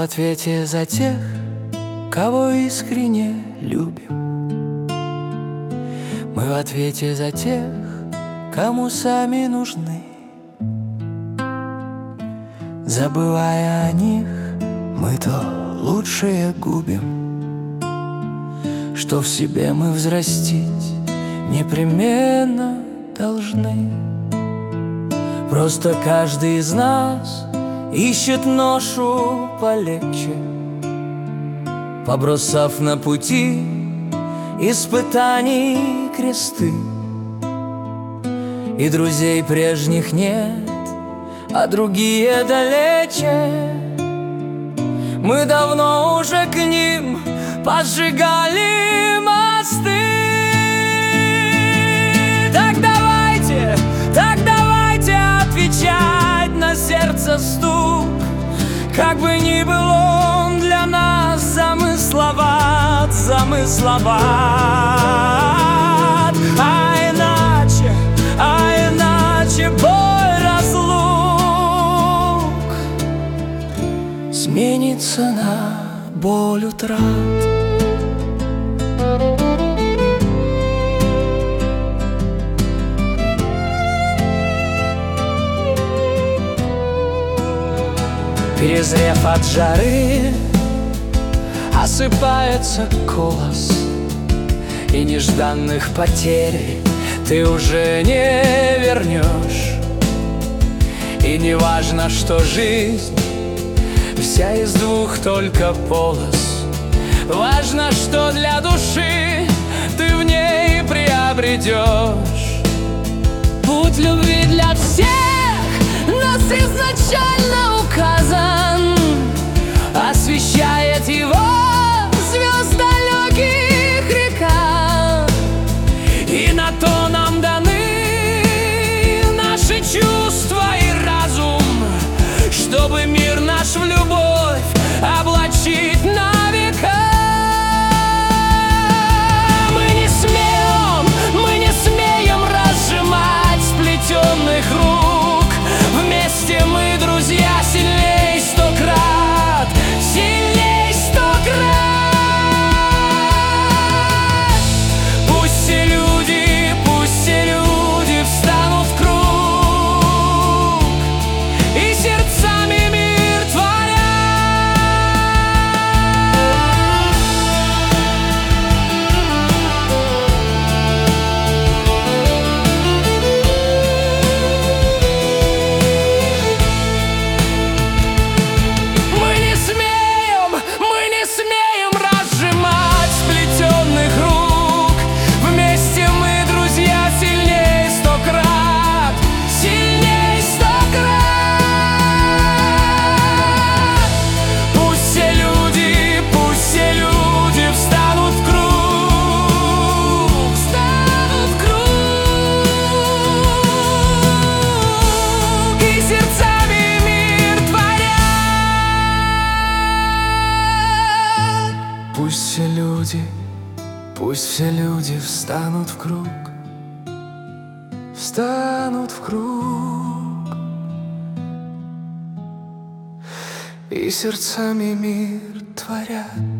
Мы в ответе за тех, кого искренне любим. Мы в ответе за тех, кому сами нужны. Забывая о них, мы то лучшее губим, что в себе мы взрастить непременно должны. Просто каждый из нас ищет ношу полегче, побросав на пути испытаний кресты. И друзей прежних нет, а другие далече. Мы давно уже к ним поджигали мосты. Так давайте отвечать на сердце стук, как бы ни был он для нас замысловат. А иначе боль разлук сменится на боль утрат. Перезрев от жары, осыпается колос, и нежданных потерь ты уже не вернешь. И не важно, что жизнь вся из двух только полос, важно, что для души ты в ней приобретешь. Путь любви для всех нас изначально указан, освещает его звезд далеких река. И на то нам даны наши чувства и разум, чтобы мир наш в любовь облачить на века. Мы не смеем разжимать сплетенных рук. Вместе мы, друзья, сильней 100 крат, сильней 100 крат. Пусть все люди встанут в круг и сердцами мир Пусть все люди встанут в круг, встанут в круг и сердцами мир творят.